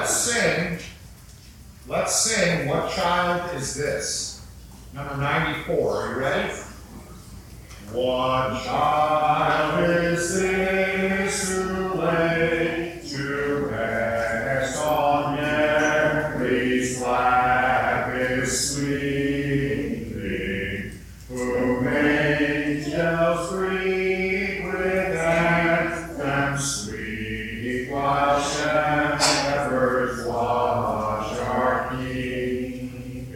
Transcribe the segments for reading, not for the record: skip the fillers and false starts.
Let's sing What Child Is This? Number 94. Are you ready? What child is this who lay to rest on Mary's lap is sleeping, whom angels greet with anthems sweet, while shepherds watch are keeping.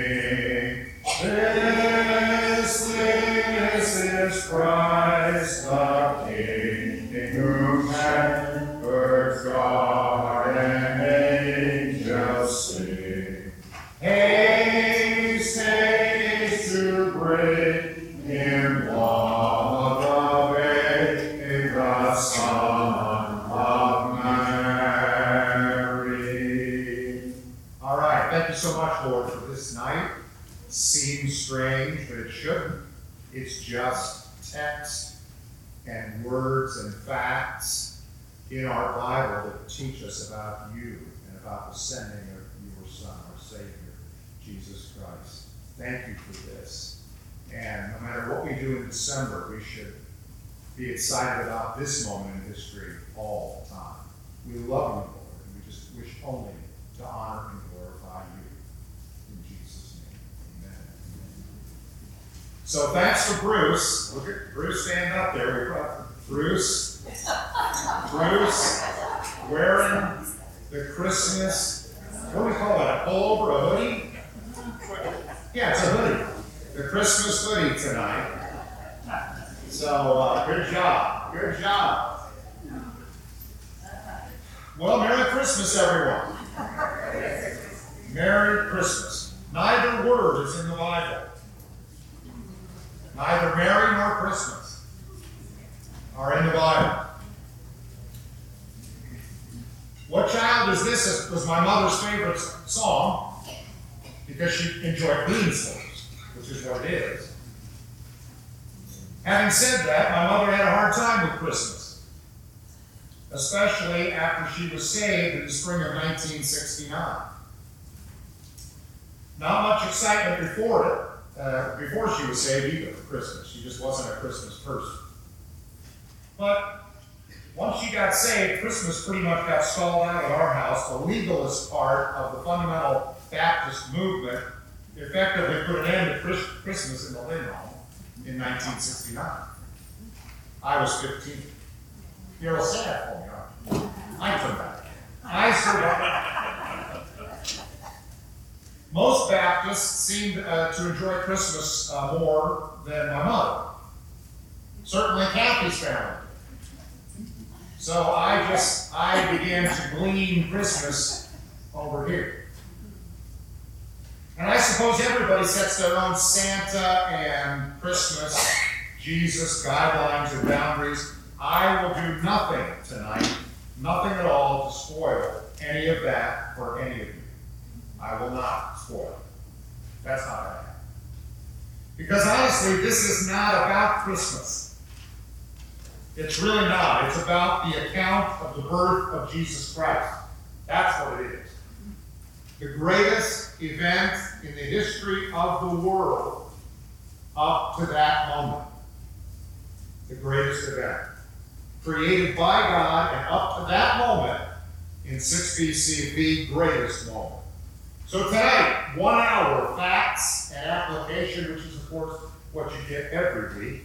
This is Christ the King, in whom shepherds guard and angels sing. Haste, haste to bring him love of the Son of Mary. All right, thank you so much, Lord, for this night. It seems strange, but it shouldn't. It's just text and words and facts in our Bible that teach us about you and about the sending of your Son, our Savior, Jesus Christ. Thank you for this. And no matter what we do in December, we should be excited about this moment in history all the time. We love you, Lord, and we just wish only to honor and glorify you. In Jesus' name, amen. So thanks to Bruce. Look at Bruce stand up there. We brought Bruce wearing the Christmas, what do we call that, a pullover, a hoodie? Yeah, it's a hoodie. The Christmas hoodie tonight. So, good job. Good job. Well, Merry Christmas, everyone. Merry Christmas. Neither word is in the Bible. Neither Merry nor Christmas are in the Bible. What Child Is This was my mother's favorite song because she enjoyed Beanstalks, which is what it is. Having said that, my mother had a hard time with Christmas, especially after she was saved in the spring of 1969. Not much excitement before she was saved either for Christmas. She just wasn't a Christmas person. But once she got saved, Christmas pretty much got stalled out at our house. The legalist part of the fundamental Baptist movement effectively put an end to Christmas in the Lynn home in 1969. I was 15. You're all sad for me, aren't you? I come back. I survived. Most Baptists seemed to enjoy Christmas more than my mother. Certainly Kathy's family. So I began to glean Christmas over here. And I suppose everybody sets their own Santa and Christmas, Jesus, guidelines and boundaries. I will do nothing tonight, nothing at all to spoil any of that for any of you. I will not spoil it. That's not going to happen. Because honestly, this is not about Christmas. It's really not. It's about the account of the birth of Jesus Christ. That's what it is. The greatest event in the history of the world up to that moment. The greatest event. Created by God, and up to that moment, in 6 BC, the greatest moment. So tonight, 1 hour of facts and application, which is, of course, what you get every week.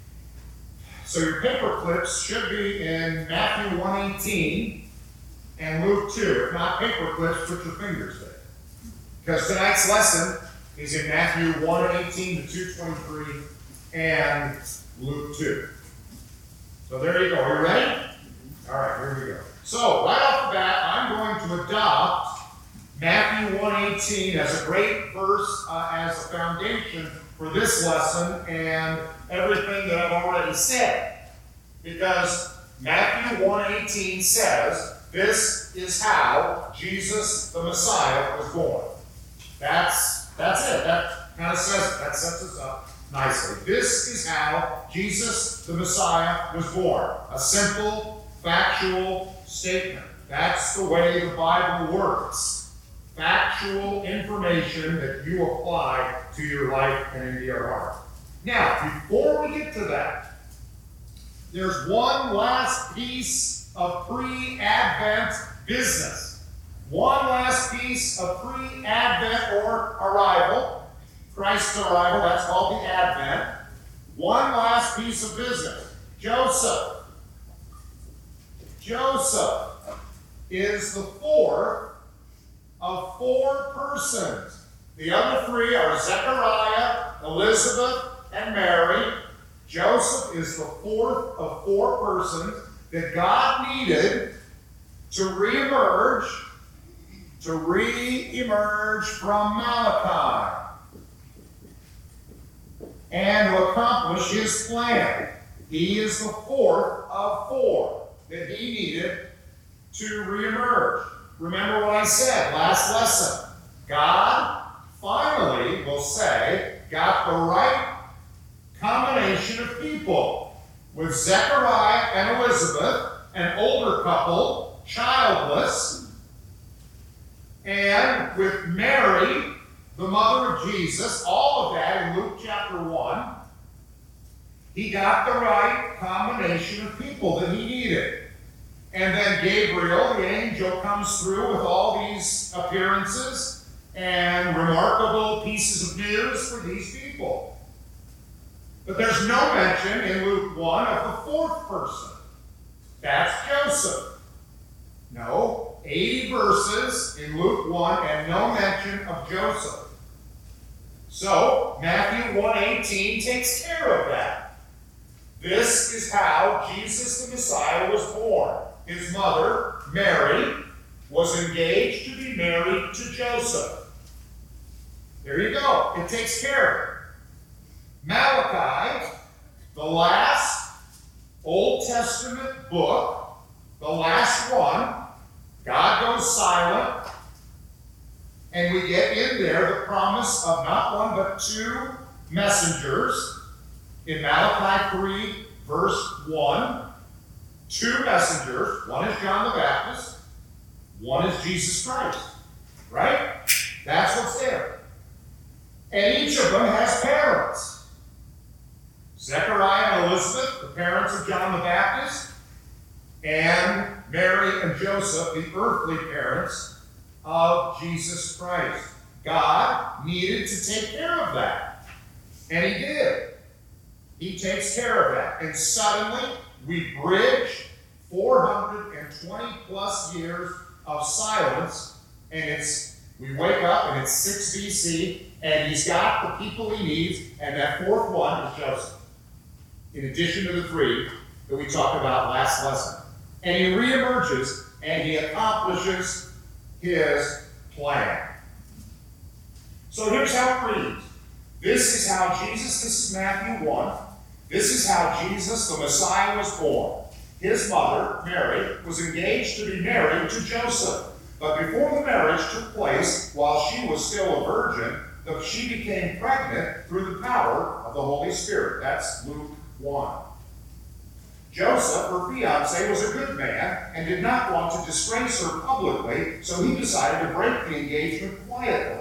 So your paper clips should be in Matthew 1:18 and Luke 2. If not paper clips, put your fingers there. Because tonight's lesson is in Matthew 1:18 to 2:23 and Luke 2. So there you go. Are you ready? All right, here we go. So right off the bat, I'm going to adopt Matthew 1:18 as a great verse as a foundation for this lesson and everything that I've already said. Because Matthew 1:18 says, this is how Jesus the Messiah was born. That's it. That kind of says it. That sets us up nicely. This is how Jesus the Messiah was born. A simple, factual statement. That's the way the Bible works. Factual information that you apply to your life and into your heart. Now, before we get to that, there's one last piece of pre-Advent business. One last piece of pre-Advent or arrival. Christ's arrival, that's called the Advent. One last piece of business. Joseph. Joseph is the fourth of four persons. The other three are Zechariah, Elizabeth, and Mary. Joseph is the fourth of four persons that God needed to reemerge from Malachi and to accomplish his plan. He is the fourth of four that he needed to reemerge. Remember what I said last lesson. God finally, we'll say, got the right combination of people. With Zechariah and Elizabeth, an older couple, childless, and with Mary, the mother of Jesus, all of that in Luke chapter 1, he got the right combination of people that he needed. And then Gabriel, the angel, comes through with all these appearances and remarkable pieces of news for these people. But there's no mention in Luke 1 of the fourth person. That's Joseph. No, 80 verses in Luke 1 and no mention of Joseph. So, Matthew 1:18 takes care of that. This is how Jesus the Messiah was born. His mother, Mary, was engaged to be married to Joseph. There you go. It takes care of it. Malachi, the last Old Testament book, the last one, God goes silent, and we get in there the promise of not one but two messengers. In Malachi 3, verse 1, two messengers. One is John the Baptist, one is Jesus Christ. Right? That's what's there. And each of them has parents. Zechariah and Elizabeth, the parents of John the Baptist, and Mary and Joseph, the earthly parents of Jesus Christ. God needed to take care of that. And he did. He takes care of that. And suddenly, we bridge 420 plus years of silence, and we wake up and it's 6 BC, and he's got the people he needs, and that fourth one is Joseph. In addition to the three that we talked about last lesson. And he reemerges and he accomplishes his plan. So here's how it reads. This is how Jesus, this is Matthew 1, this is how Jesus, the Messiah, was born. His mother, Mary, was engaged to be married to Joseph. But before the marriage took place, while she was still a virgin, she became pregnant through the power of the Holy Spirit. That's Luke 1. Joseph, her fiancé, was a good man and did not want to disgrace her publicly, so he decided to break the engagement quietly.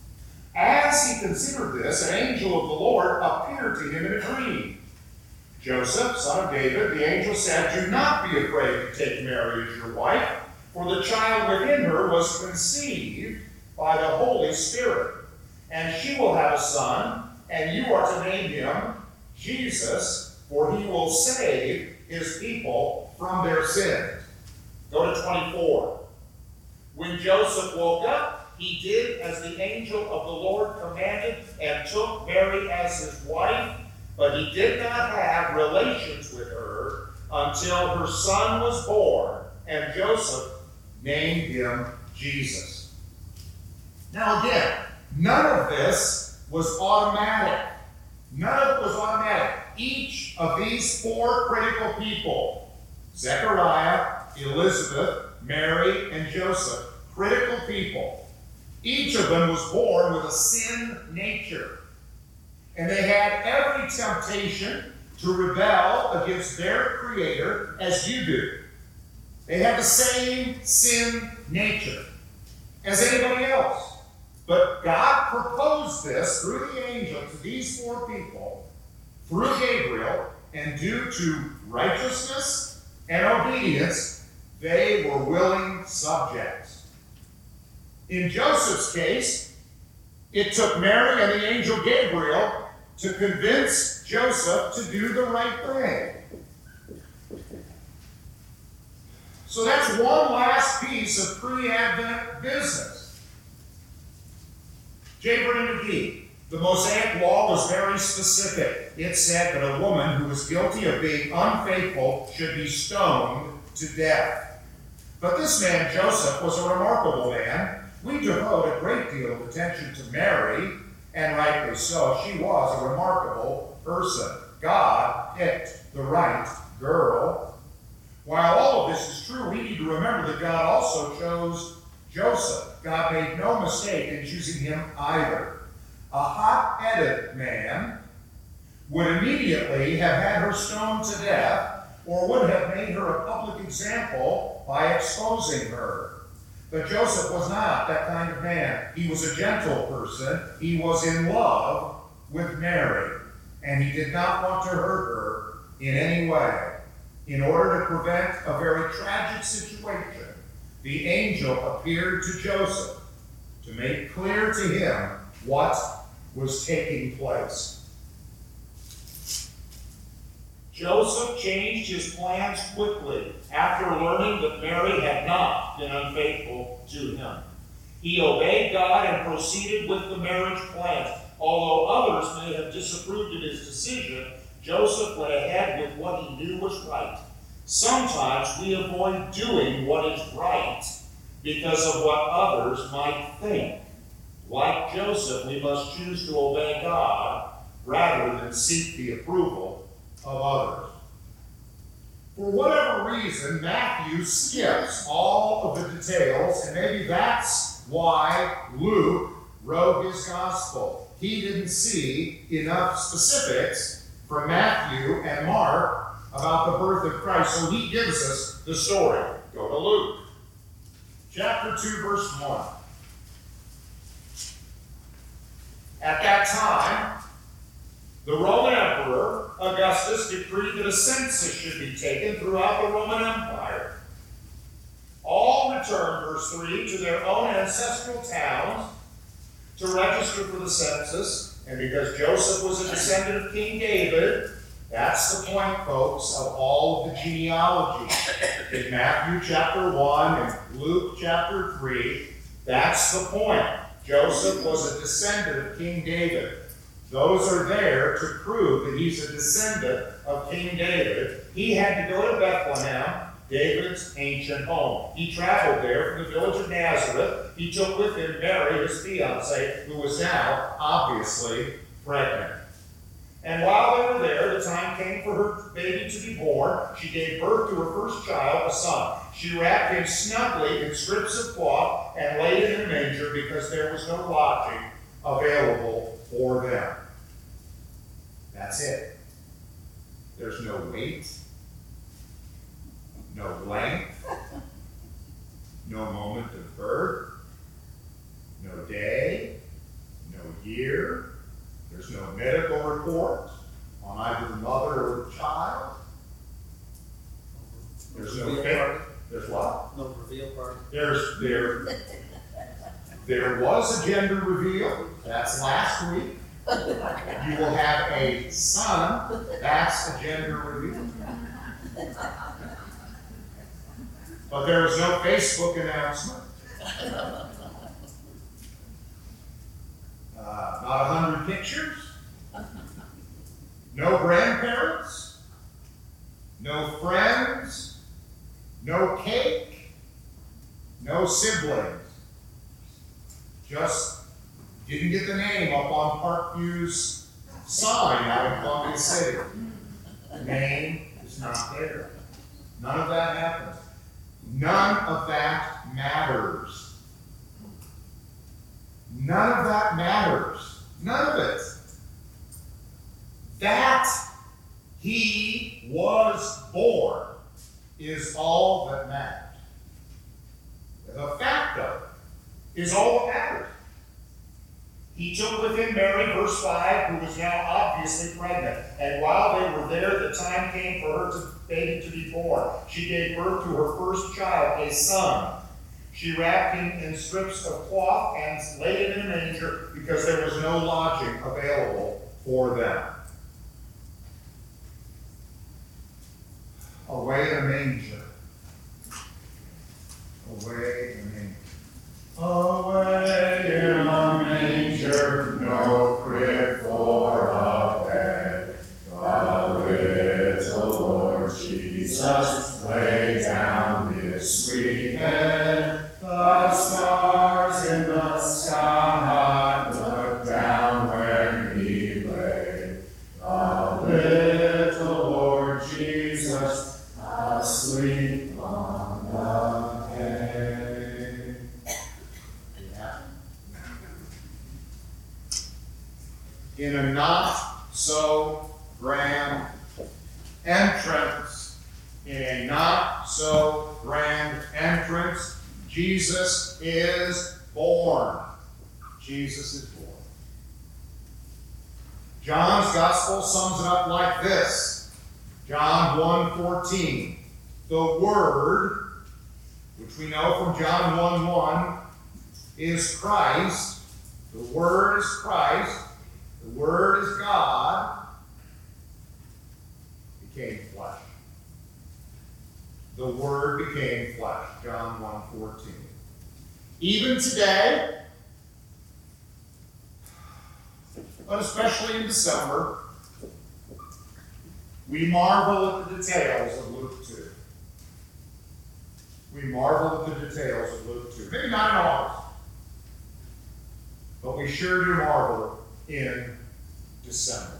As he considered this, an angel of the Lord appeared to him in a dream. Joseph, son of David, the angel said, "Do not be afraid to take Mary as your wife, for the child within her was conceived by the Holy Spirit. And she will have a son, and you are to name him Jesus, for he will save his people from their sins." Go to 24. When Joseph woke up, he did as the angel of the Lord commanded and took Mary as his wife, but he did not have relations with her until her son was born, and Joseph named him Jesus. Now again, none of this was automatic. None of it was automatic. Each of these four critical people, Zechariah, Elizabeth, Mary, and Joseph, critical people, each of them was born with a sin nature. And they had every temptation to rebel against their Creator as you do. They have the same sin nature as anybody else. But God proposed this through the angel to these four people, through Gabriel, and due to righteousness and obedience, they were willing subjects. In Joseph's case, it took Mary and the angel Gabriel to convince Joseph to do the right thing. So that's one last piece of pre-Advent business. J. Vernon McGee, the Mosaic Law was very specific. It said that a woman who was guilty of being unfaithful should be stoned to death. But this man, Joseph, was a remarkable man. We devote a great deal of attention to Mary, and rightly so. She was a remarkable person. God picked the right girl. While all of this is true, we need to remember that God also chose Joseph. God made no mistake in choosing him either. A hot-headed man would immediately have had her stoned to death, or would have made her a public example by exposing her. But Joseph was not that kind of man. He was a gentle person. He was in love with Mary, and he did not want to hurt her in any way. In order to prevent a very tragic situation, the angel appeared to Joseph to make clear to him what was taking place. Joseph changed his plans quickly after learning that Mary had not been unfaithful to him. He obeyed God and proceeded with the marriage plans. Although others may have disapproved of his decision, Joseph went ahead with what he knew was right. Sometimes we avoid doing what is right because of what others might think. Like Joseph, we must choose to obey God rather than seek the approval of others. For whatever reason, Matthew skips all of the details, and maybe that's why Luke wrote his gospel. He didn't see enough specifics from Matthew and Mark about the birth of Christ, so he gives us the story. Go to Luke, chapter 2, verse 1. At that time, the Roman Emperor Augustus decreed that a census should be taken throughout the Roman Empire. All returned, verse 3, to their own ancestral towns to register for the census. And because Joseph was a descendant of King David, that's the point, folks, of all of the genealogy. In Matthew chapter 1 and Luke chapter 3, that's the point. Joseph was a descendant of King David. Those are there to prove that he's a descendant of King David. He had to go to Bethlehem, David's ancient home. He traveled there from the village of Nazareth. He took with him Mary, his fiancée, who was now obviously pregnant. And while they were there, the time came for her baby to be born. She gave birth to her first child, a son. She wrapped him snugly in strips of cloth and laid him in a manger because there was no lodging available for them. That's it. There's no weight, no length, no moment of birth, no day, no year. There's no medical report on either the mother or the child. There's no reveal. There's what? No reveal party. There was a gender reveal. That's last week. You will have a son. That's a gender reveal. But there was no Facebook announcement. Not 100 pictures. No grandparents. No friends. No cake. No siblings. Just didn't get the name up on Parkview's sign out in Columbia City. The name is not there. None of that happened. None of that matters. None of that matters. None of it. That he was born is all that mattered. The fact of it is all that mattered. He took with him Mary, verse 5, who was now obviously pregnant. And while they were there, the time came for her baby to be born. She gave birth to her first child, a son. She wrapped him in strips of cloth and laid him in a manger because there was no lodging available for them. Away in a manger. Away in a manger. Away in a manger, no crib for a bed. The little Lord Jesus lay down his sweet head. The stars in the sky looked down where he lay. The little Lord Jesus asleep on the hay. In a not so grand entrance, Jesus is born. Jesus is born. John's gospel sums it up like this. John 1:14. The Word, which we know from John 1:1, is Christ. The Word is Christ. The Word is God. Became flesh. The Word became flesh. John 1:14. Even today, but especially in December, we marvel at the details of Luke 2. We marvel at the details of Luke 2. Maybe not in ours, but we sure do marvel in December.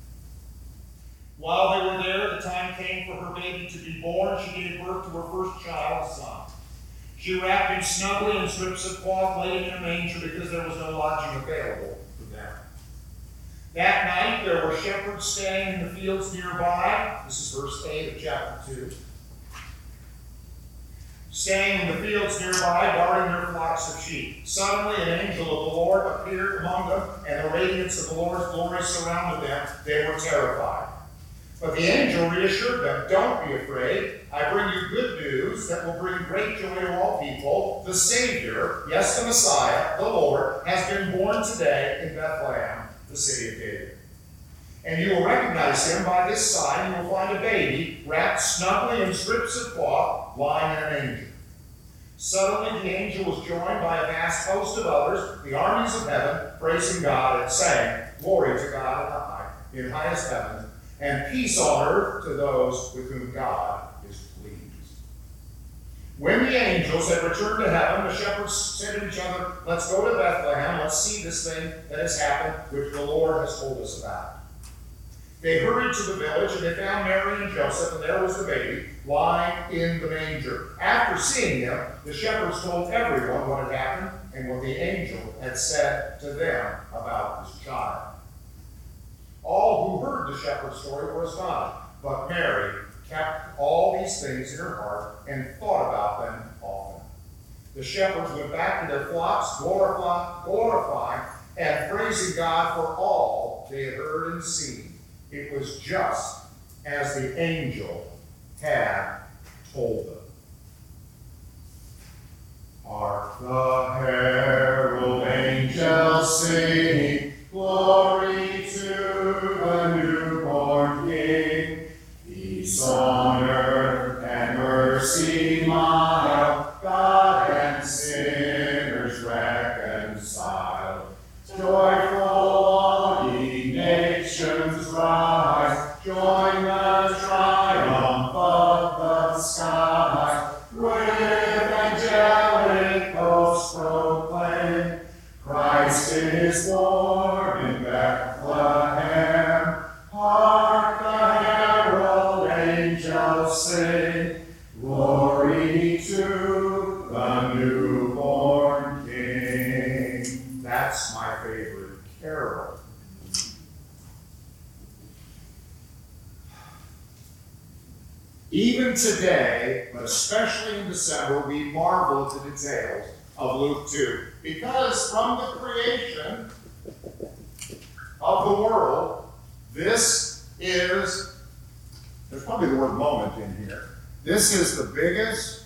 While they were there, the time came for her baby to be born. She gave birth to her first child, a son. She wrapped him snugly in strips of cloth, laid him in a manger because there was no lodging available for them. That night there were shepherds staying in the fields nearby. This is verse 8 of chapter 2. Staying in the fields nearby, guarding their flocks of sheep. Suddenly an angel of the Lord appeared among them, and the radiance of the Lord's glory surrounded them. They were terrified. But the angel reassured them, "Don't be afraid. I bring you good news that will bring great joy to all people. The Savior, yes, the Messiah, the Lord, has been born today in Bethlehem, the city of David. And you will recognize him by this sign. You will find a baby wrapped snugly in strips of cloth, lying in a manger." Suddenly the angel was joined by a vast host of others, the armies of heaven, praising God and saying, "Glory to God in highest heaven, and peace on earth to those with whom God is pleased." When the angels had returned to heaven, the shepherds said to each other, "Let's go to Bethlehem. Let's see this thing that has happened, which the Lord has told us about." They hurried to the village, and they found Mary and Joseph, and there was the baby, lying in the manger. After seeing him, the shepherds told everyone what had happened and what the angel had said to them about this child. All who heard the shepherd's story were astonished, but Mary kept all these things in her heart and thought about them often. The shepherds went back to their flocks, glorifying and praising God for all they had heard and seen. It was just as the angel had told them. Hark the herald angels sing, glory to the newborn King. Peace on earth and mercy mild, God and sinners reconciled. Joyful all ye nations rise, join the triumph of the skies. With angelic hosts proclaim, Christ is born in Bethlehem. Hark the herald angels sing, glory to the newborn King. That's my favorite Even today, but especially in December, we marvel at the details of Luke 2. Because from the creation of the world, there's probably the word moment in here. This is the biggest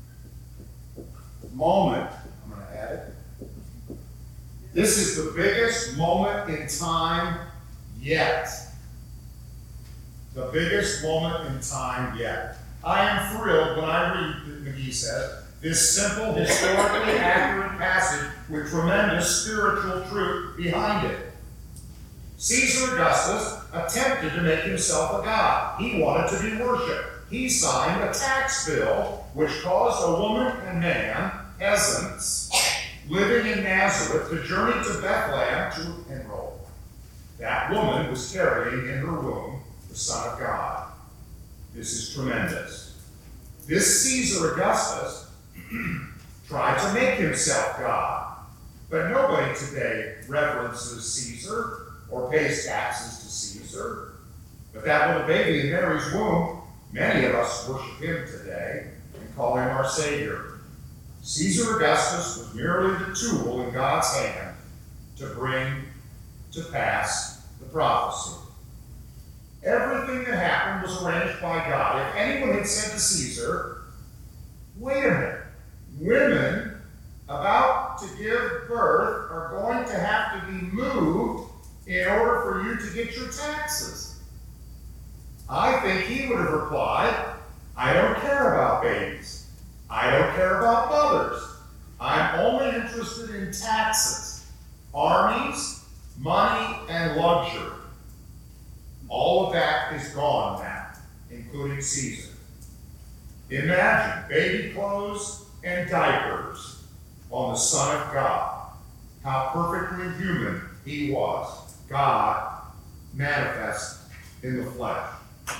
moment, I'm going to add it. This is the biggest moment in time yet. The biggest moment in time yet. I am thrilled when I read, McGee says, this simple, historically accurate passage with tremendous spiritual truth behind it. Caesar Augustus attempted to make himself a god. He wanted to be worshipped. He signed a tax bill which caused a woman and man, peasants, living in Nazareth to journey to Bethlehem to enroll. That woman was carrying in her womb the Son of God. This is tremendous. This Caesar Augustus tried to make himself God, but nobody today reverences Caesar or pays taxes to Caesar. But that little baby in Mary's womb, many of us worship him today and call him our Savior. Caesar Augustus was merely the tool in God's hand to bring to pass the prophecy. Everything that happened was arranged by God. If anyone had said to Caesar, wait a minute, women about to give birth are going to have to be moved in order for you to get your taxes, I think he would have replied, I don't care about babies. I don't care about mothers. I'm only interested in taxes, armies, money, and luxury. All of that is gone now, including Caesar. Imagine baby clothes and diapers on the Son of God. How perfectly human he was. God manifest in the flesh.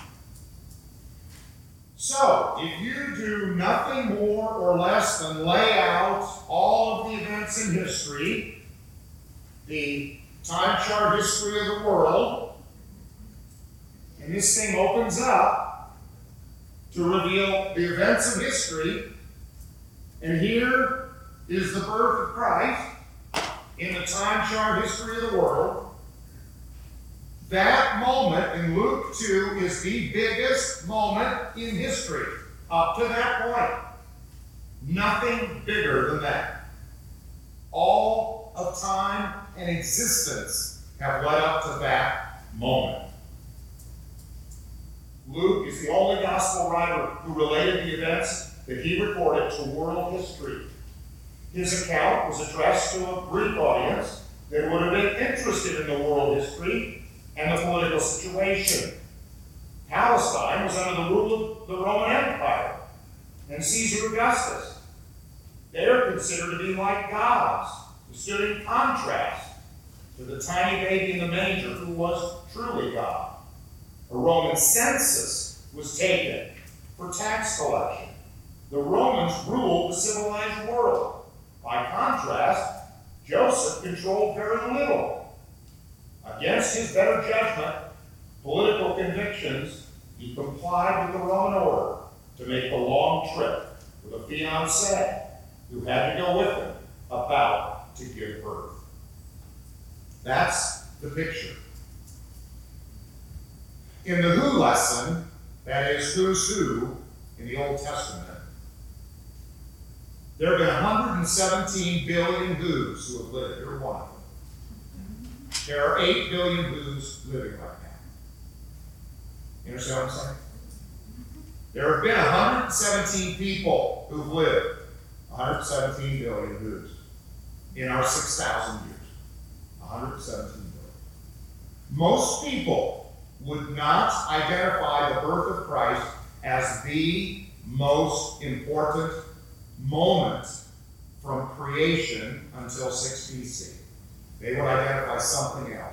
So, if you do nothing more or less than lay out all of the events in history, the time chart history of the world, and this thing opens up to reveal the events of history, and here is the birth of Christ in the time chart history of the world. That moment in Luke 2 is the biggest moment in history up to that point. Nothing bigger than that. All of time and existence have led up to that moment. Luke is the only gospel writer who related the events that he recorded to world history. His account was addressed to a Greek audience that would have been interested in the world history and the political situation. Palestine was under the rule of the Roman Empire and Caesar Augustus. They are considered to be like gods, who stood in contrast to the tiny baby in the manger who was truly God. A Roman census was taken for tax collection. The Romans ruled the civilized world. By contrast, Joseph controlled very little. Against his better judgment, political convictions, he complied with the Roman order to make the long trip with a fiancée who had to go with him about to give birth. That's the picture. In the who lesson, that is who's who in the Old Testament, there have been 117 billion who's who have lived. You're one of them. There are 8 billion who's living right now. You understand what I'm saying? There have been 117 people who've lived. 117 billion who's in our 6,000 years. 117 billion. Most people would not identify the birth of Christ as the most important moment from creation until 6 BC. They would identify something else.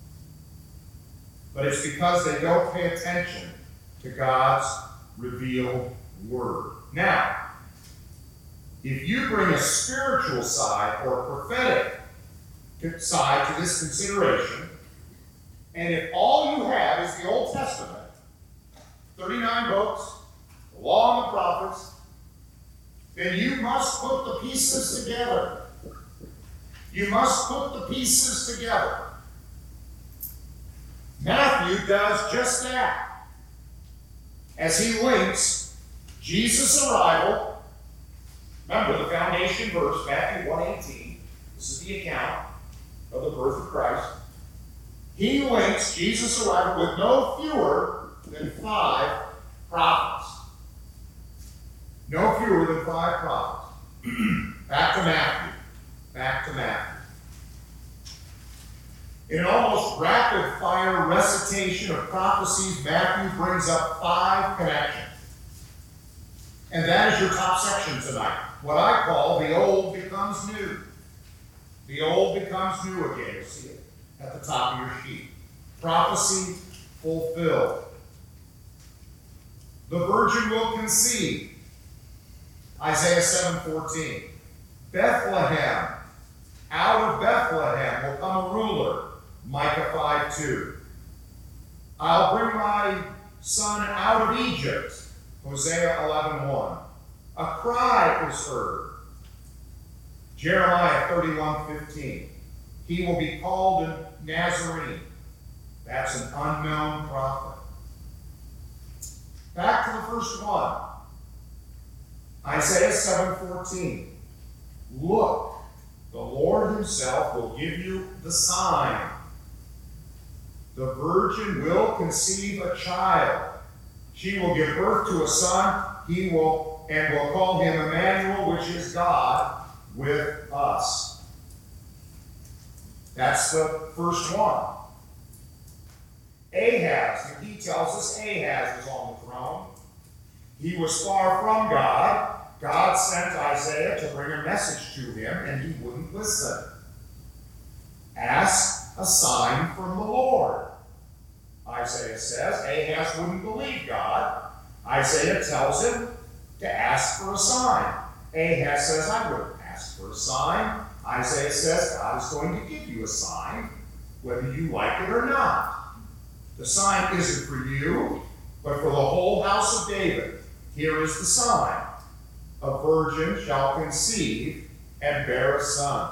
But it's because they don't pay attention to God's revealed word. Now, if you bring a spiritual side or a prophetic side to this consideration, and if all you have is the Old Testament, 39 books, law and the prophets, then you must put the pieces together. You must put the pieces together. Matthew does just that. As he links Jesus' arrival, remember the foundation verse, Matthew 1:18. This is the account of the birth of Christ. He links Jesus' arrival with no fewer than 5 prophets. No fewer than 5 prophets. Back to Matthew. Back to Matthew. In an almost rapid-fire recitation of prophecies, Matthew brings up 5 connections. And that is your top section tonight. What I call the old becomes new. The old becomes new again. You'll see it at the top of your sheet. Prophecy fulfilled. The virgin will conceive. Isaiah 7:14. Bethlehem. Out of Bethlehem will come a ruler. Micah 5:2. I'll bring my son out of Egypt. Hosea 11:1. A cry is heard. Jeremiah 31:15. He will be called a Nazarene. That's an unknown prophet. Back to the first one. Isaiah 7:14. Look, the Lord himself will give you the sign. The virgin will conceive a child. She will give birth to a son. He will call him Emmanuel, which is God with us. That's the first one. Ahaz, and he tells us Ahaz was on the throne. He was far from God. God sent Isaiah to bring a message to him, and he wouldn't listen. Ask a sign from the Lord, Isaiah says. Ahaz wouldn't believe God. Isaiah tells him to ask for a sign. Ahaz says, I wouldn't ask for a sign. Isaiah says, God is going to give you a sign, whether you like it or not. The sign isn't for you, but for the whole house of David. Here is the sign. A virgin shall conceive and bear a son.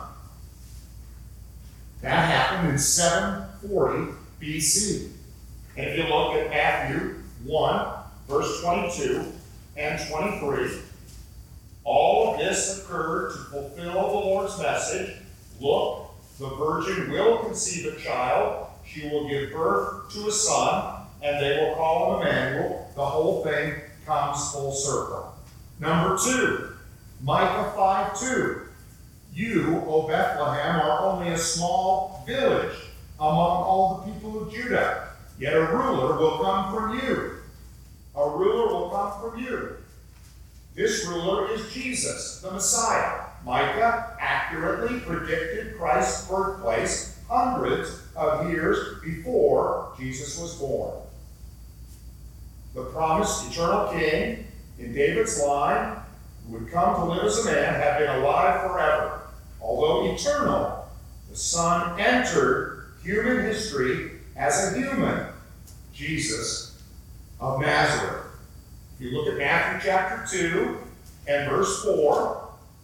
That happened in 740 BC. And if you look at Matthew 1, verse 22 and 23, all of this occurred to fulfill the Lord's message. Look, the virgin will conceive a child. She will give birth to a son, and they will call him Emmanuel. The whole thing comes full circle. Number 2, Micah 5:2. You, O Bethlehem, are only a small village among all the people of Judah. Yet a ruler will come from you. A ruler will come from you. This ruler is Jesus, the Messiah. Micah accurately predicted Christ's birthplace hundreds of years before Jesus was born. The promised eternal king in David's line, who would come to live as a man, had been alive forever. Although eternal, the Son entered human history as a human, Jesus of Nazareth. If you look at Matthew chapter 2 and verse 4,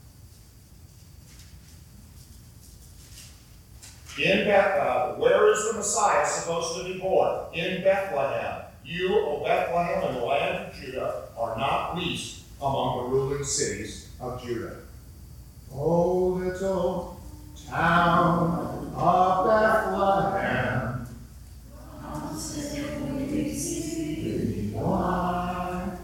where is the Messiah supposed to be born? In Bethlehem. You, O Bethlehem, in the land of Judah, are not least among the ruling cities of Judah. O little town of Bethlehem, why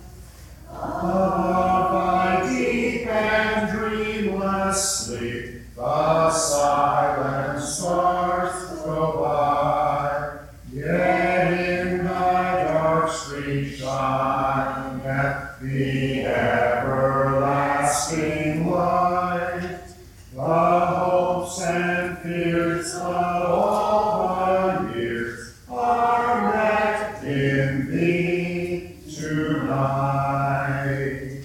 above thy deep and dreamless sleep, the silent stars go by, yet in thy dark street shineth the everlasting light. The hopes and fears of all the years are met in thee tonight.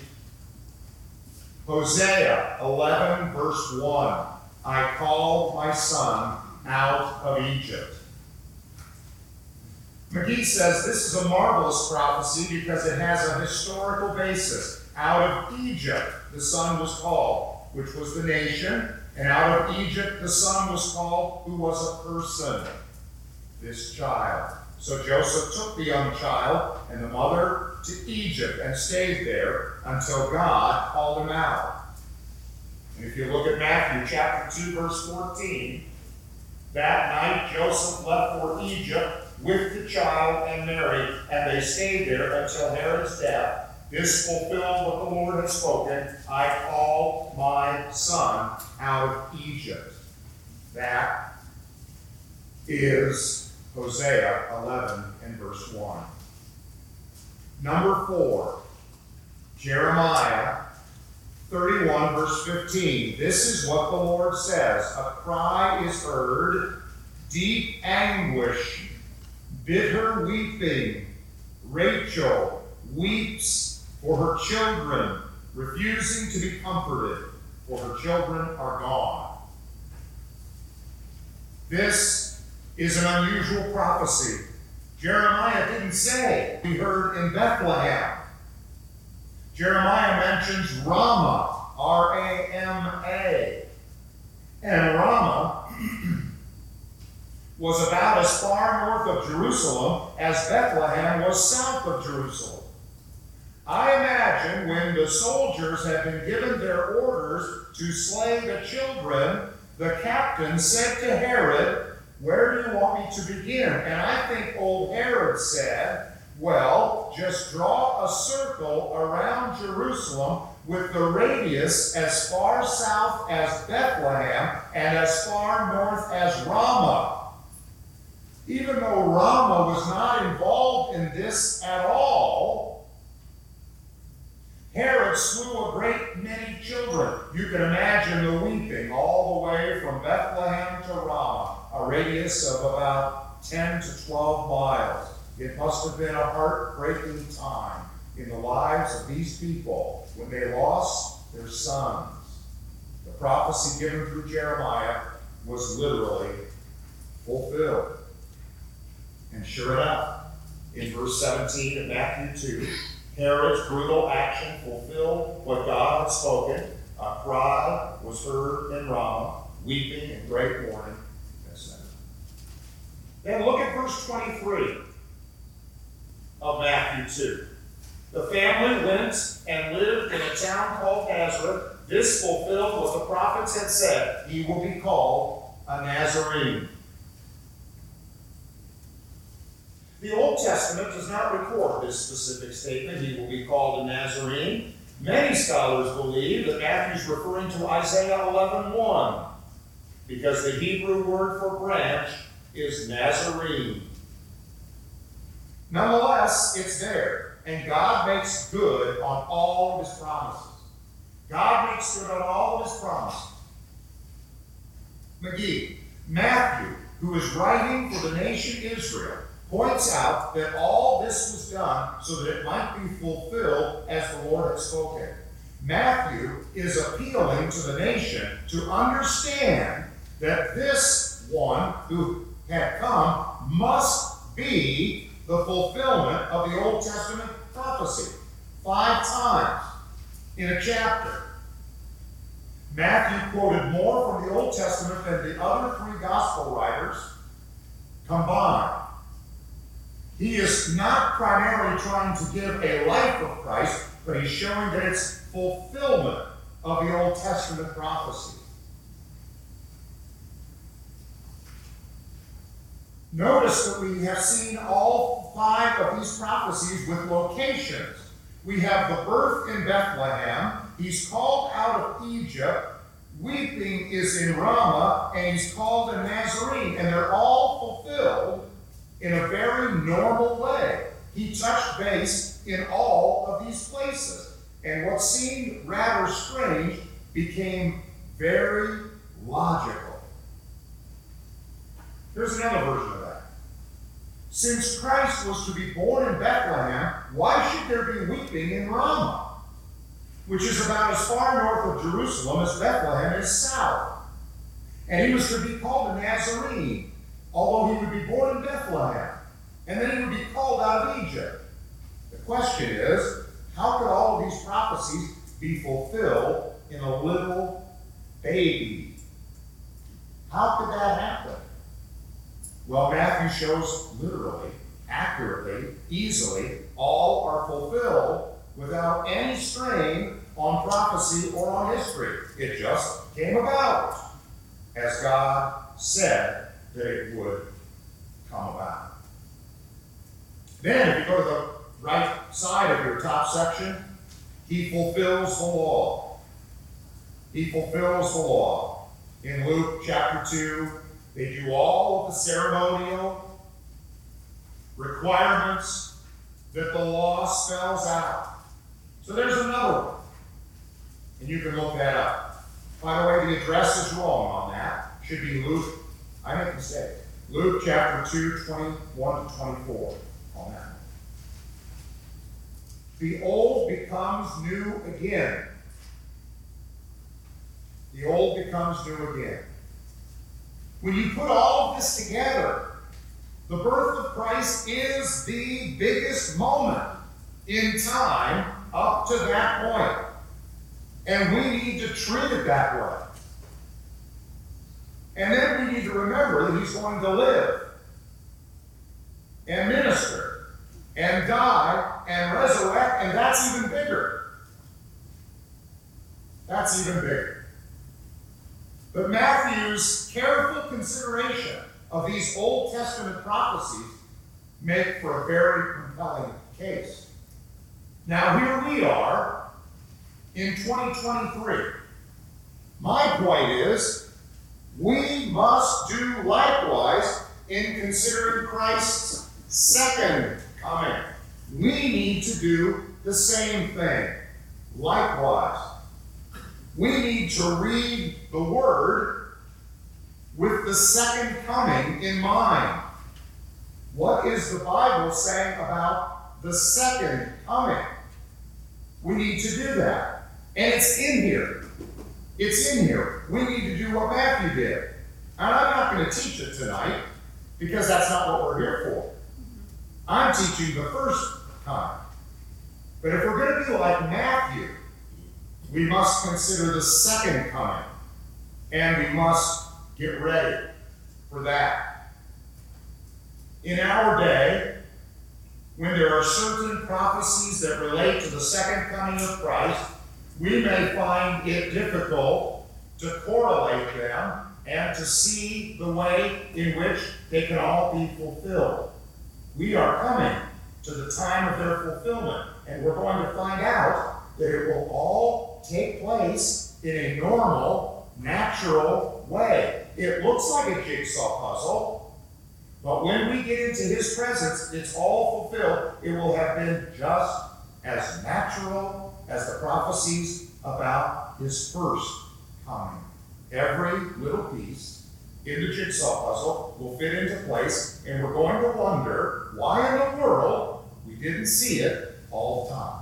Hosea 11, verse 1. I called my son out of Egypt. McGee says this is a marvelous prophecy because it has a historical basis. Out of Egypt, the son was called, which was the nation, and out of Egypt, the son was called, who was a person, this child. So Joseph took the young child and the mother to Egypt and stayed there until God called him out. And if you look at Matthew chapter 2, verse 14, that night Joseph left for Egypt with the child and Mary, and they stayed there until Herod's death. This fulfilled what the Lord had spoken, I call my son out of Egypt. That is Hosea 11 and verse 1. Number 4, Jeremiah 31 verse 15. This is what the Lord says. A cry is heard, deep anguish, bitter weeping. Rachel weeps for her children, refusing to be comforted, for her children are gone. This is an unusual prophecy. Jeremiah didn't say we heard in Bethlehem. Jeremiah mentions Ramah, R-A-M-A. And Ramah was about as far north of Jerusalem as Bethlehem was south of Jerusalem. I imagine when the soldiers had been given their orders to slay the children, the captain said to Herod, "Where do you want me to begin?" And I think old Herod said, "Well, just draw a circle around Jerusalem with the radius as far south as Bethlehem and as far north as Ramah." Even though Ramah was not involved in this at all, Herod slew a great many children. You can imagine the weeping all the way from Bethlehem to Ramah, a radius of about 10 to 12 miles. It must have been a heartbreaking time in the lives of these people when they lost their sons. The prophecy given through Jeremiah was literally fulfilled. And sure enough, in verse 17 of Matthew 2, Herod's brutal action fulfilled what God had spoken. A cry was heard in Ramah, weeping and great mourning, etc. Then look at verse 23 of Matthew 2. The family went and lived in a town called Nazareth. This fulfilled what the prophets had said. He will be called a Nazarene. The Old Testament does not record this specific statement, he will be called a Nazarene. Many scholars believe that Matthew's referring to Isaiah 11:1, because the Hebrew word for branch is Nazarene. Nonetheless, it's there, and God makes good on all of his promises. God makes good on all of his promises. McGee, Matthew, who is writing for the nation Israel, points out that all this was done so that it might be fulfilled as the Lord had spoken. Matthew is appealing to the nation to understand that this one who had come must be the fulfillment of the Old Testament prophecy 5 times in a chapter. Matthew quoted more from the Old Testament than the other 3 gospel writers combined. He is not primarily trying to give a life of Christ, but he's showing that it's fulfillment of the Old Testament prophecy. Notice that we have seen all 5 of these prophecies with locations. We have the birth in Bethlehem. He's called out of Egypt. Weeping is in Ramah, and he's called a Nazarene. And they're all fulfilled in a very normal way. He touched base in all of these places. And what seemed rather strange became very logical. Here's another version of that. Since Christ was to be born in Bethlehem, why should there be weeping in Ramah, which is about as far north of Jerusalem as Bethlehem is south? And he was to be called a Nazarene, although he would be born in Bethlehem. and then he would be called out of Egypt. The question is, how could all of these prophecies be fulfilled in a little baby? How could that happen? Well, Matthew shows literally, accurately, easily, all are fulfilled without any strain on prophecy or on history. It just came about as God said that it would come about. Then, if you go to the right side of your top section, he fulfills the law. He fulfills the law. In Luke chapter 2, they do all of the ceremonial requirements that the law spells out. So there's another one. And you can look that up. By the way, the address is wrong on that. It should be Luke, I make a mistake. Luke chapter 2, 21 to 24 on that. The old becomes new again. The old becomes new again. When you put all of this together, the birth of Christ is the biggest moment in time up to that point. And we need to treat it that way. And then we need to remember that he's going to live and minister and die and resurrect, and that's even bigger. That's even bigger. But Matthew's careful consideration of these Old Testament prophecies make for a very compelling case. Now here we are in 2023. My point is, we must do likewise in considering Christ's second coming. We need to do the same thing. Likewise, we need to read the Word with the second coming in mind. What is the Bible saying about the second coming? We need to do that. And it's in here. It's in here. We need to do what Matthew did. And I'm not going to teach it tonight because that's not what we're here for. I'm teaching the first time. But if we're going to be like Matthew, we must consider the second coming. And we must get ready for that. In our day, when there are certain prophecies that relate to the second coming of Christ, we may find it difficult to correlate them and to see the way in which they can all be fulfilled. We are coming to the time of their fulfillment, and we're going to find out that it will all take place in a normal, natural way. It looks like a jigsaw puzzle, but when we get into his presence, it's all fulfilled. It will have been just as natural as the prophecies about his first coming. Every little piece in the jigsaw puzzle will fit into place, and we're going to wonder why in the world we didn't see it all the time.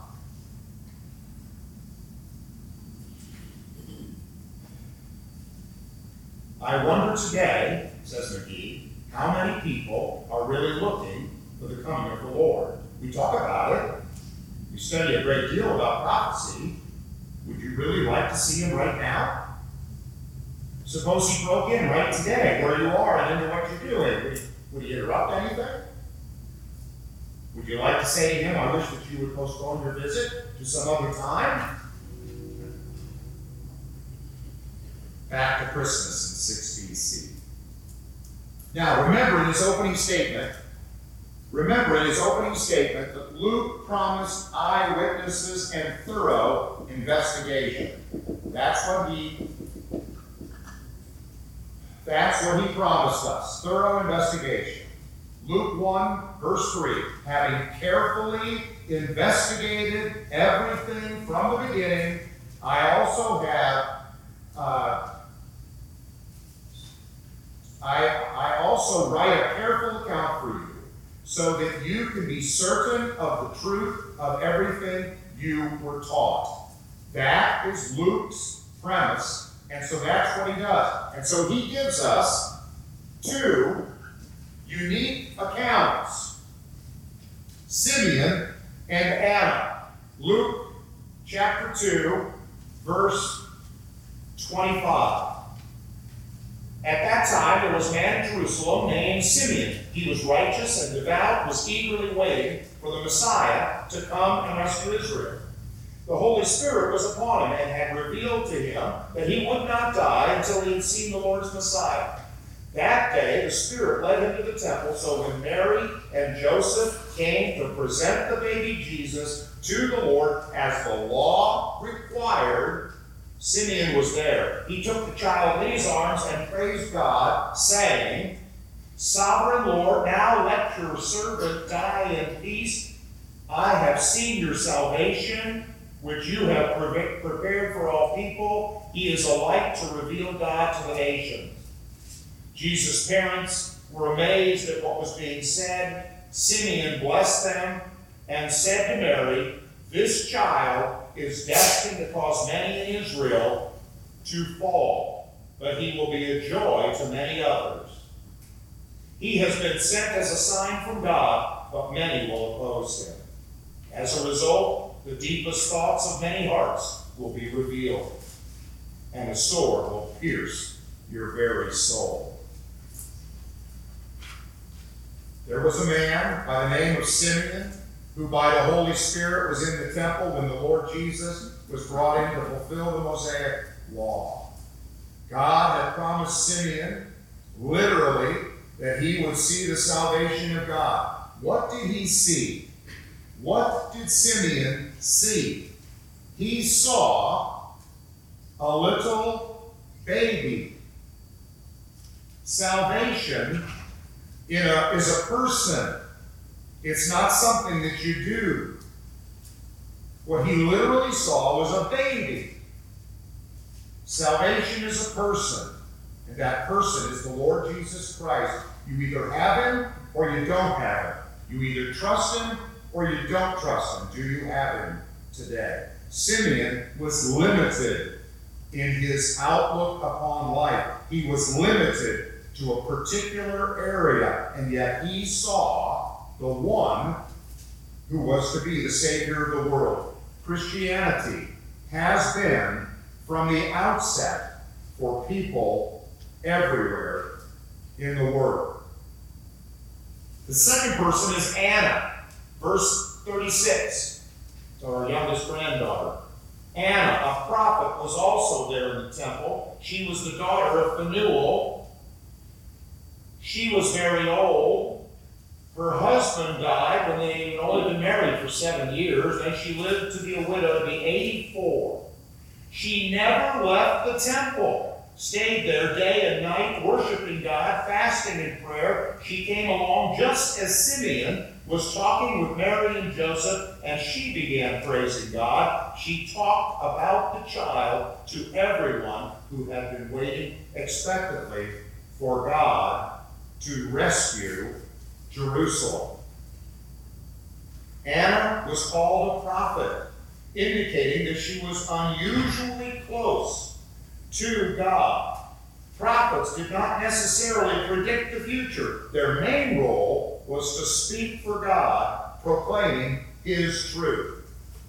I wonder today, says McGee, how many people are really looking for the coming of the Lord. We talk about it. We study a great deal about prophecy. Would you really like to see him right now? Suppose he broke in right today, where you are and into what you're doing. Would he interrupt anything? Would you like to say to him, I wish that you would postpone your visit to some other time? Back to Christmas in 6 BC. Now, remember in his opening statement that Luke promised eyewitnesses and thorough investigation. That's what he promised us, thorough investigation. Luke 1, verse 3, having carefully investigated everything from the beginning, I also write a careful account for you, so that you can be certain of the truth of everything you were taught. That is Luke's premise, and so that's what he does. And so he gives us two unique accounts Simeon and Anna. Luke chapter 2, verse 25. At that time there was a man in Jerusalem named Simeon. He was righteous and devout, was eagerly waiting for the Messiah to come and rescue Israel. The Holy Spirit was upon him and had revealed to him that he would not die until he had seen the Lord's Messiah. That day the Spirit led him to the temple, so when Mary and Joseph came to present the baby Jesus to the Lord as the law required, Simeon was there. He took the child in his arms and praised God, saying, Sovereign Lord, now let your servant die in peace. I have seen your salvation, which you have prepared for all people. He is a light to reveal God to the nations. Jesus' parents were amazed at what was being said. Simeon blessed them and said to Mary, This child is destined to cause many in Israel to fall, but he will be a joy to many others. He has been sent as a sign from God, but many will oppose him. As a result, the deepest thoughts of many hearts will be revealed, and a sword will pierce your very soul. There was a man by the name of Simeon, who by the Holy Spirit was in the temple when the Lord Jesus was brought in to fulfill the Mosaic law. God had promised Simeon, literally, that he would see the salvation of God. What did he see? What did Simeon see? He saw a little baby. Salvation is a person. It's not something that you do. What he literally saw was a baby. Salvation is a person, and that person is the Lord Jesus Christ. You either have him or you don't have him. You either trust him or you don't trust him. Do you have him today? Simeon was limited in his outlook upon life. He was limited to a particular area, and yet he saw the one who was to be the Savior of the world. Christianity has been, from the outset, for people everywhere in the world. The second person is Anna, verse 36, our youngest granddaughter. Anna, a prophet, was also there in the temple. She was the daughter of Phanuel. She was very old. Her husband died when they had only been married for 7 years, and she lived to be a widow to be 84. She never left the temple, stayed there day and night, worshiping God, fasting in prayer. She came along just as Simeon was talking with Mary and Joseph, and she began praising God. She talked about the child to everyone who had been waiting expectantly for God to rescue Jerusalem. Anna was called a prophet, indicating that she was unusually close to God. Prophets did not necessarily predict the future. Their main role was to speak for God, proclaiming his truth.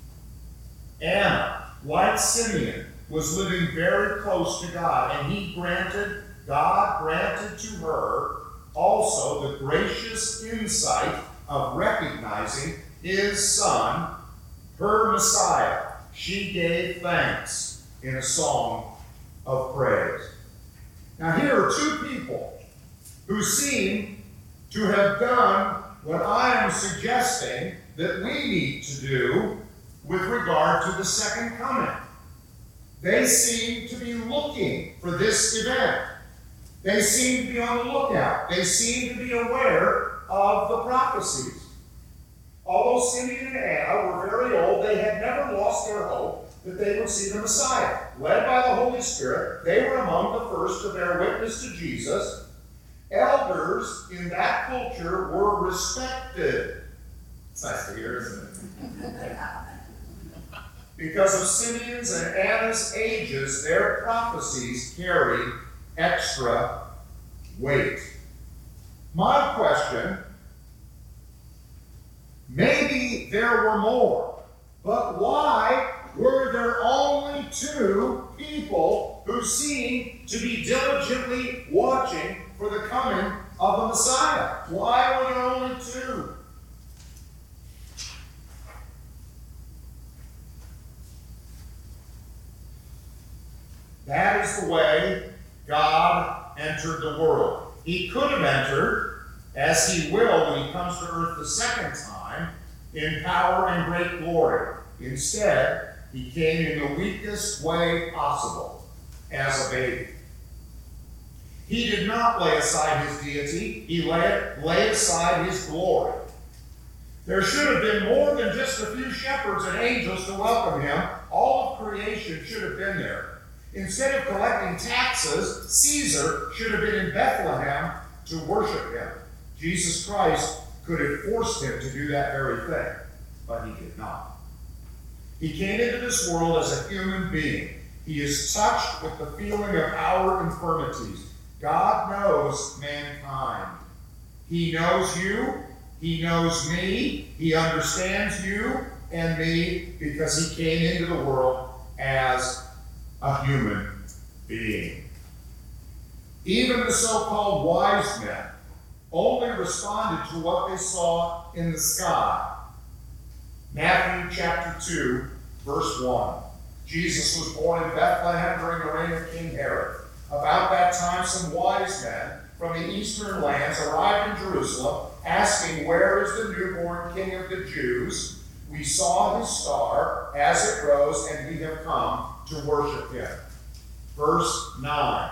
Anna, like Simeon, was living very close to God, and God granted to her also the gracious insight of recognizing his Son, her Messiah. She gave thanks in a song of praise. Now here are two people who seem to have done what I am suggesting that we need to do with regard to the second coming. They seem to be looking for this event. They seem to be on the lookout. They seem to be aware of the prophecies. Although Simeon and Anna were very old, they had never lost their hope that they would see the Messiah. Led by the Holy Spirit, they were among the first to bear witness to Jesus. Elders in that culture were respected. It's nice to hear, isn't it? Because of Simeon's and Anna's ages, their prophecies carried extra weight. My question Maybe there were more, but why were there only 2 people who seemed to be diligently watching for the coming of the Messiah? Why were there only 2? That is the way God entered the world. He could have entered, as he will when he comes to earth the second time, in power and great glory. Instead, he came in the weakest way possible, as a baby. He did not lay aside his deity. He laid aside his glory. There should have been more than just a few shepherds and angels to welcome him. All of creation should have been there. Instead of collecting taxes, Caesar should have been in Bethlehem to worship him. Jesus Christ could have forced him to do that very thing, but he did not. He came into this world as a human being. He is touched with the feeling of our infirmities. God knows mankind. He knows you. He knows me. He understands you and me because he came into the world as a human being. Even the so-called wise men only responded to what they saw in the sky. Matthew chapter 2, verse 1. Jesus was born in Bethlehem during the reign of King Herod. About that time, some wise men from the eastern lands arrived in Jerusalem, asking, "Where is the newborn King of the Jews? We saw his star as it rose, and we have come to worship him." Verse 9.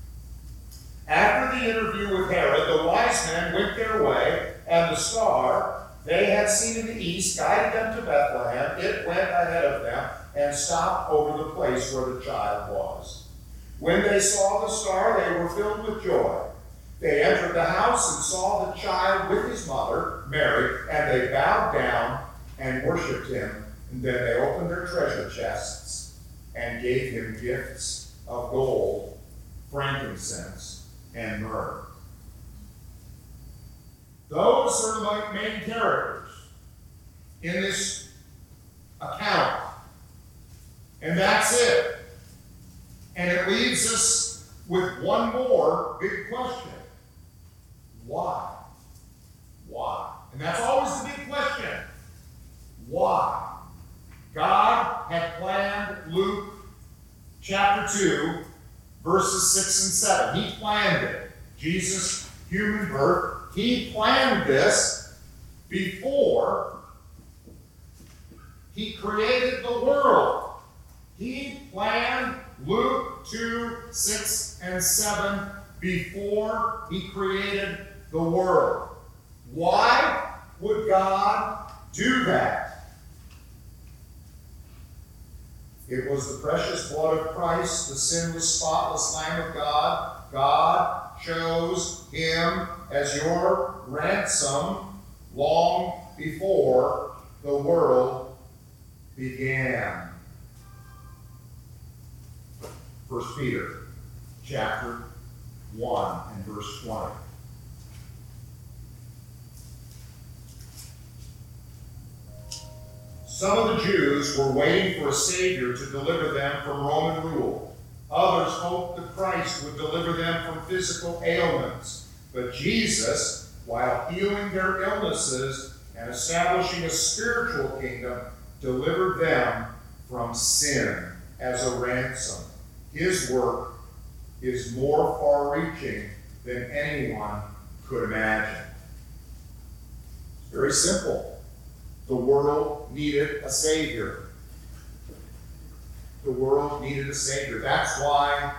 After the interview with Herod, the wise men went their way, and the star they had seen in the east guided them to Bethlehem. It went ahead of them and stopped over the place where the child was. When they saw the star, they were filled with joy. They entered the house and saw the child with his mother, Mary, and they bowed down and worshipped him. And then they opened their treasure chests and gave him gifts of gold, frankincense, and myrrh. Those are the main characters in this account. And that's it. And it leaves us with one more big question. Why? Why? And that's always the big question. Why? God had planned Luke chapter 2, verses 6 and 7. He planned it. Jesus' human birth. He planned this before he created the world. He planned Luke 2, 6, and 7 before he created the world. Why would God do that? It was the precious blood of Christ, the sinless, spotless Lamb of God. God chose him as your ransom long before the world began. 1 Peter chapter 1 and verse 20. Some of the Jews were waiting for a Savior to deliver them from Roman rule. Others hoped that Christ would deliver them from physical ailments. But Jesus, while healing their illnesses and establishing a spiritual kingdom, delivered them from sin as a ransom. His work is more far-reaching than anyone could imagine. It's very simple. The world needed a Savior. The world needed a Savior. That's why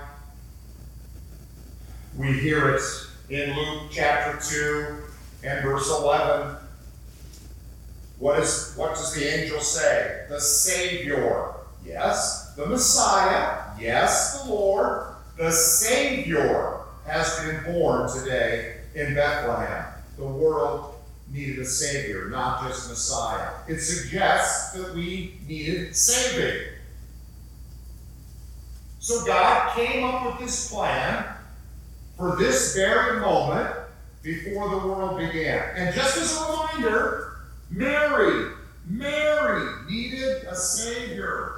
we hear it in Luke chapter 2 and verse 11. What does the angel say? The Savior. Yes. The Messiah. Yes, the Lord. The Savior has been born today in Bethlehem. The world needed a Savior, not just Messiah. It suggests that we needed saving. So God came up with this plan for this very moment before the world began. And just as a reminder, Mary needed a Savior.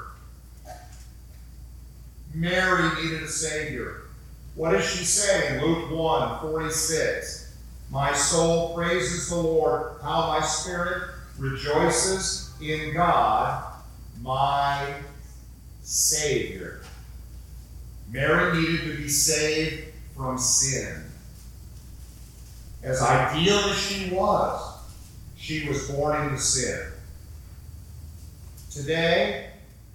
Mary needed a Savior. What does she say in Luke 1:46? My soul praises the Lord, how my spirit rejoices in God, my Savior. Mary needed to be saved from sin. As ideal as she was born into sin. Today,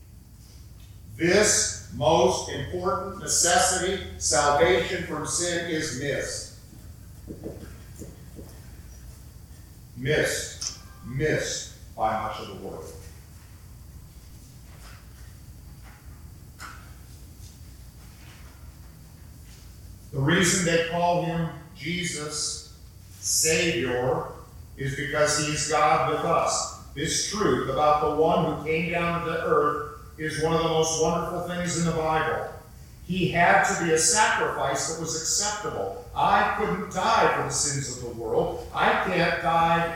this most important necessity, salvation from sin, is missed. Missed by much of the world. The reason they call him Jesus, Savior, is because he's God with us. This truth about the one who came down to the earth is one of the most wonderful things in the Bible. He had to be a sacrifice that was acceptable. I couldn't die for the sins of the world. I can't die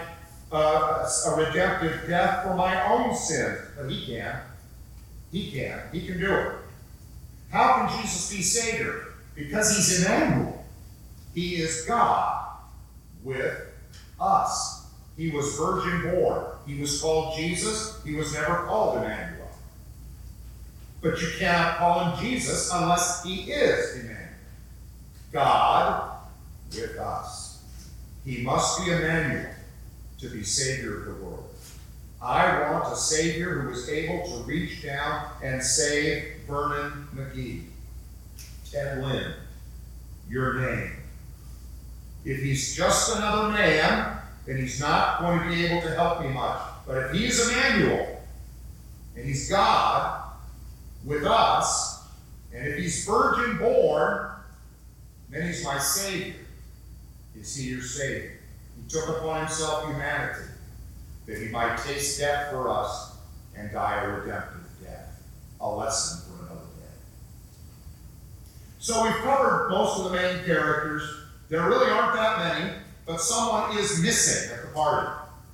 a redemptive death for my own sins. But he can. He can. He can do it. How can Jesus be Savior? Because he's Emmanuel. He is God with us. He was virgin born. He was called Jesus. He was never called Emmanuel. But you cannot call him Jesus unless he is Emmanuel. God with us. He must be Emmanuel to be Savior of the world. I want a Savior who is able to reach down and save Vernon McGee. Ted Lynn, your name. If he's just another man, then he's not going to be able to help me much. But if he's Emmanuel, and he's God with us, and if he's virgin born, then he's my Savior. Is he your Savior? He took upon himself humanity, that he might taste death for us and die a redemptive death. A lesson for another day. So we've covered most of the main characters. There really aren't that many, but someone is missing at the party.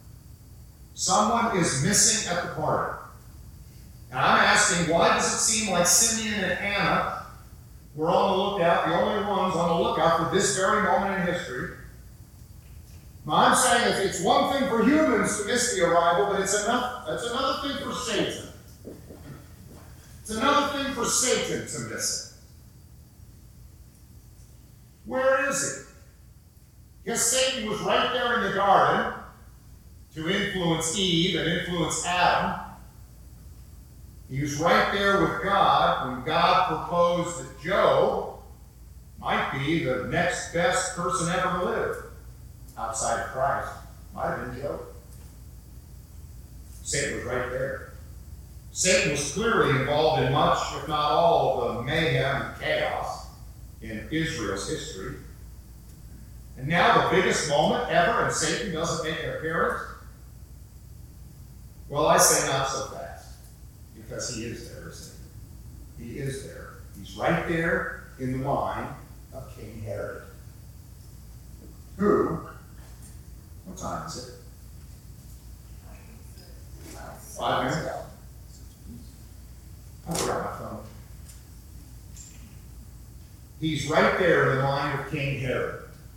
Someone is missing at the party. And I'm asking, why does it seem like Simeon and Anna were on the lookout, the only ones on the lookout for this very moment in history? Now, I'm saying it's one thing for humans to miss the arrival, but it's another thing for Satan. It's another thing for Satan to miss it. Where is he? Because Satan was right there in the garden to influence Eve and influence Adam. He was right there with God when God proposed that Job might be the next best person ever to live outside of Christ. Might have been Job. Satan was right there. Satan was clearly involved in much, if not all, of the mayhem and chaos in Israel's history. And now the biggest moment ever, and Satan doesn't make an appearance? Well, I say not so fast, because he is there, isn't he? He is there. He's right there in the mind of King Herod. Who, what time is it? 5 minutes ago. I forgot my phone. He's right there in the mind of King Herod.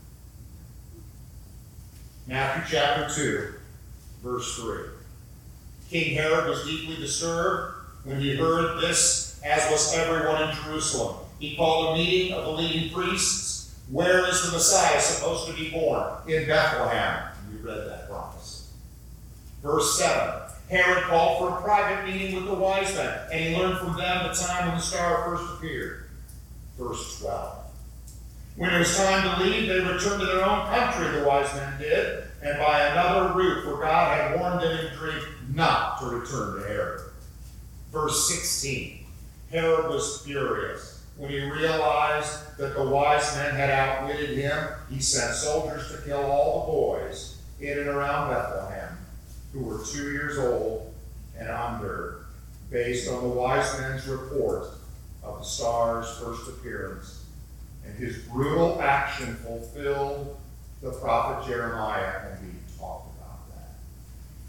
Matthew chapter 2, verse 3. King Herod was deeply disturbed when he heard this, as was everyone in Jerusalem. He called a meeting of the leading priests. Where is the Messiah supposed to be born? In Bethlehem. We read that prophecy. Verse 7. Herod called for a private meeting with the wise men, and he learned from them the time when the star first appeared. Verse 12. When it was time to leave, they returned to their own country, the wise men did, and by another route, for God had warned them in a dream not to return to Herod. Verse 16. Herod was furious. When he realized that the wise men had outwitted him, he sent soldiers to kill all the boys in and around Bethlehem who were 2 years old and under, based on the wise men's report of the star's first appearance. And his brutal action fulfilled the prophet Jeremiah, and we talked about that.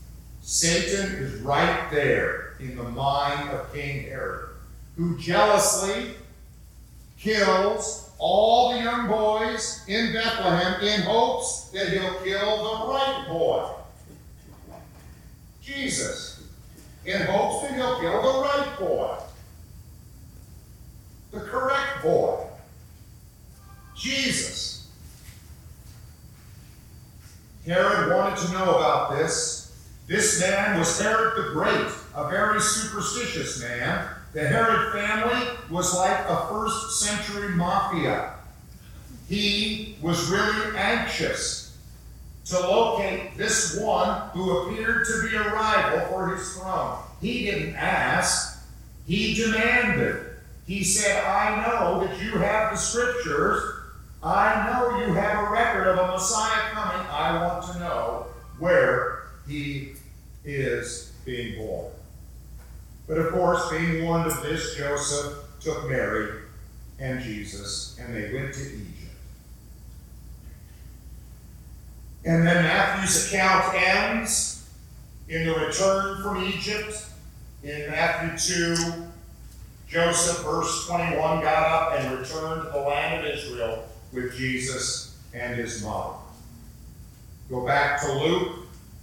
Satan is right there in the mind of King Herod, who jealously kills all the young boys in Bethlehem in hopes that he'll kill the right boy, Jesus, in hopes that he'll kill the right boy, the correct boy, Jesus. Herod wanted to know about this. This man was Herod the Great, a very superstitious man. The Herod family was like a first-century mafia. He was really anxious to locate this one who appeared to be a rival for his throne. He didn't ask, he demanded. He said, I know that you have the scriptures. I know you have a record of a Messiah coming. I want to know where he is being born. But of course, being warned of this, Joseph took Mary and Jesus, and they went to Egypt. And then Matthew's account ends in the return from Egypt. In Matthew 2, Joseph, verse 21, got up and returned to the land of Israel with Jesus and his mother. Go back to Luke,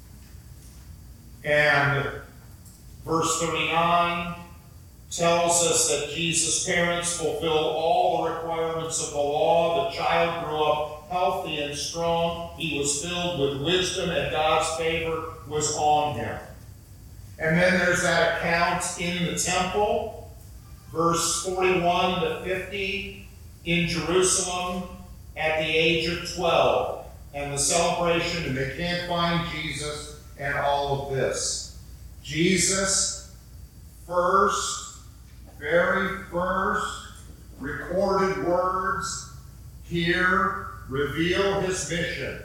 and verse 39 tells us that Jesus' parents fulfilled all the requirements of the law. The child grew up healthy and strong. He was filled with wisdom, and God's favor was on him. And then there's that account in the temple, verse 41 to 50, in Jerusalem at the age of 12, and the celebration, and they can't find Jesus and all of this. Jesus' very first recorded words here reveal his mission.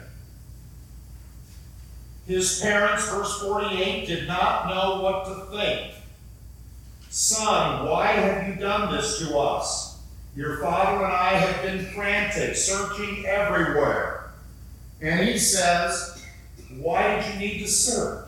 His parents, verse 48, did not know what to think. Son, why have you done this to us? Your father and I have been frantic, searching everywhere. And he says, why did you need to search?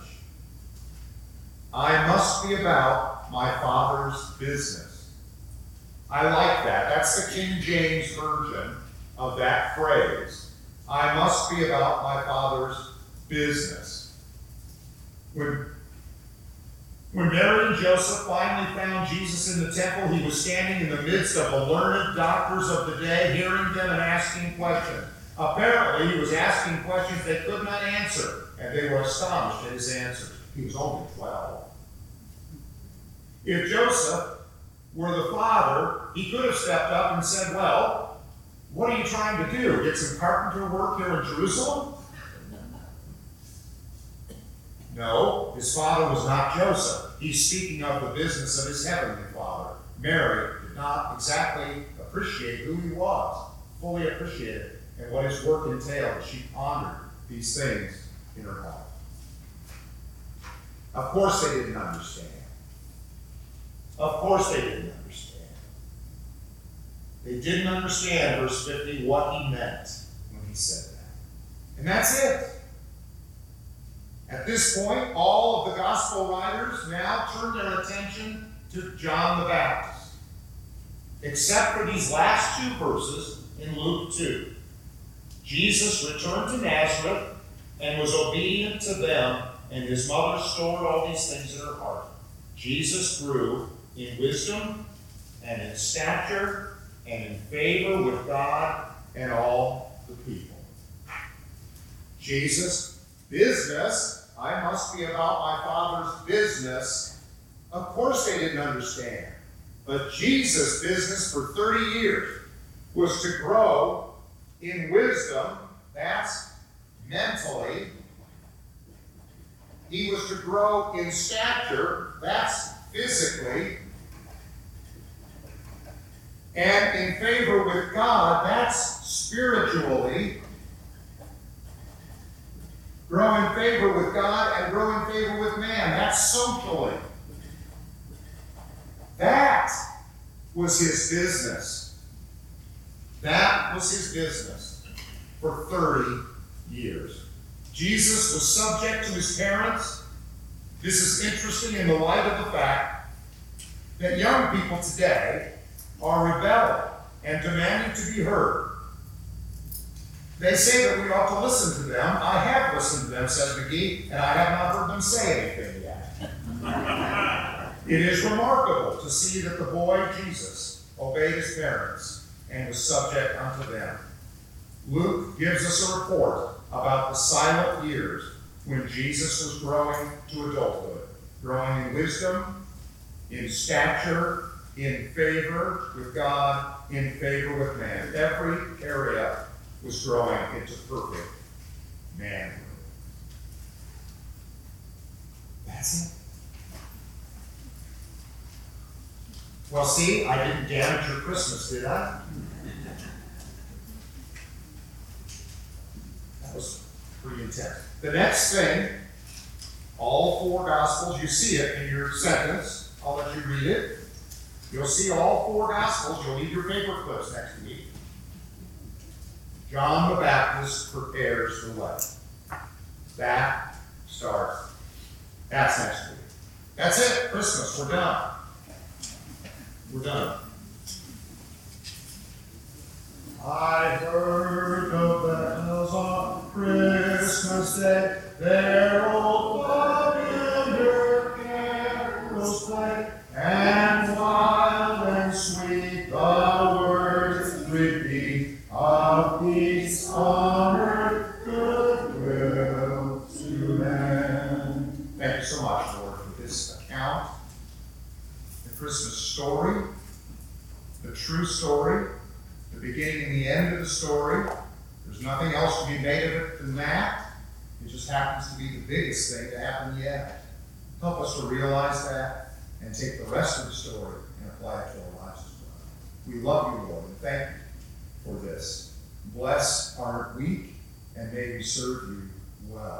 I must be about my Father's business. I like that. That's the King James version of that phrase. I must be about my Father's business. When Mary and Joseph finally found Jesus in the temple, he was standing in the midst of the learned doctors of the day, hearing them and asking questions. Apparently, he was asking questions they could not answer, and they were astonished at his answers. He was only 12. If Joseph were the father, he could have stepped up and said, well, what are you trying to do? Get some carpenter work here in Jerusalem? No, his father was not Joseph. He's speaking of the business of his heavenly Father. Mary did not exactly appreciate who he was, fully appreciate it, and what his work entailed. She pondered these things in her heart. Of course they didn't understand. Of course they didn't understand. They didn't understand, verse 50, what he meant when he said that. And that's it. At this point, all of the gospel writers now turn their attention to John the Baptist, except for these last two verses in Luke 2. Jesus returned to Nazareth and was obedient to them, and his mother stored all these things in her heart. Jesus grew in wisdom and in stature and in favor with God and all the people. Jesus' business, I must be about my Father's business. Of course they didn't understand. But Jesus' business for 30 years was to grow in wisdom, that's mentally. He was to grow in stature, that's physically. And in favor with God, that's spiritually. Grow in favor with God and grow in favor with man, that's socially. That was his business. That was his business for 30 years. Jesus was subject to his parents. This is interesting in the light of the fact that young people today are rebelling and demanding to be heard. They say that we ought to listen to them. I have listened to them, says McGee, and I have not heard them say anything yet. It is remarkable to see that the boy Jesus obeyed his parents and was subject unto them. Luke gives us a report about the silent years when Jesus was growing to adulthood, growing in wisdom, in stature, in favor with God, in favor with man. Every area was growing into perfect manhood. That's it. Well, see, I didn't damage your Christmas, did I? That was pretty intense. The next thing, all four Gospels, you see it in your sentence. I'll let you read it. You'll see all four Gospels. You'll need your paper clips next week. John the Baptist prepares the way. That starts. That's next week. That's it. Christmas. We're done. We're done. I heard the bells on Christmas Day, their old familiar carols play, and wild and sweet the words repeat of peace on earth, goodwill to men. Thank you so much, Lord, for this account, the Christmas story, the true story, the beginning and the end of the story. There's nothing else to be made of it than that. It just happens to be the biggest thing to happen yet. Help us to realize that and take the rest of the story and apply it to our lives as well. We love you, Lord, and thank you for this. Bless our week, and may we serve you well.